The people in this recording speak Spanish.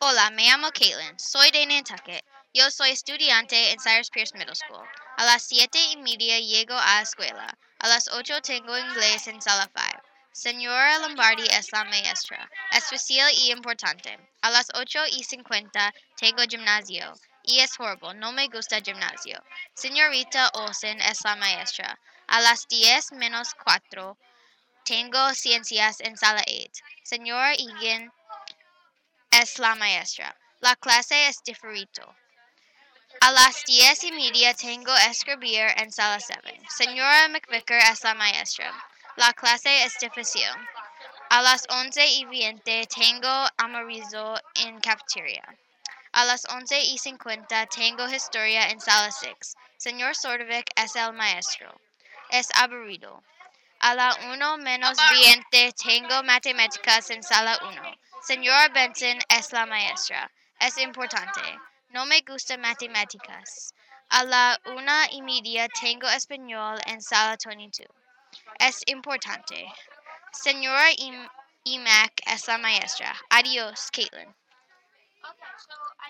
Hola, me llamo Caitlin. Soy de Nantucket. Yo soy estudiante en Cyrus Pierce Middle School. A las 7:30 llego a escuela. A las 8 tengo inglés en sala 5. Señora Lombardi es la maestra, especial y importante. A las 8:50 tengo gimnasio. Y es horrible, no me gusta gimnasio. Señorita Olsen es la maestra. A las 10:04 tengo ciencias en sala 8. Señora Egan es la maestra. La clase es diferito. A las 10:30 tengo escribir en sala 7. Señora McVicker es la maestra. La clase es difícil. A las 11:20 tengo almuerzo en cafetería. A las 11:50 tengo historia en sala 6. Señor Sordovic es el maestro. Es aburrido. A la 1:20 tengo matemáticas en sala 1. Señora Benson es la maestra. Es importante. No me gusta matemáticas. A la 1:30 tengo español en sala 22. Es importante. Señora Emack es la maestra. Adiós, Caitlin.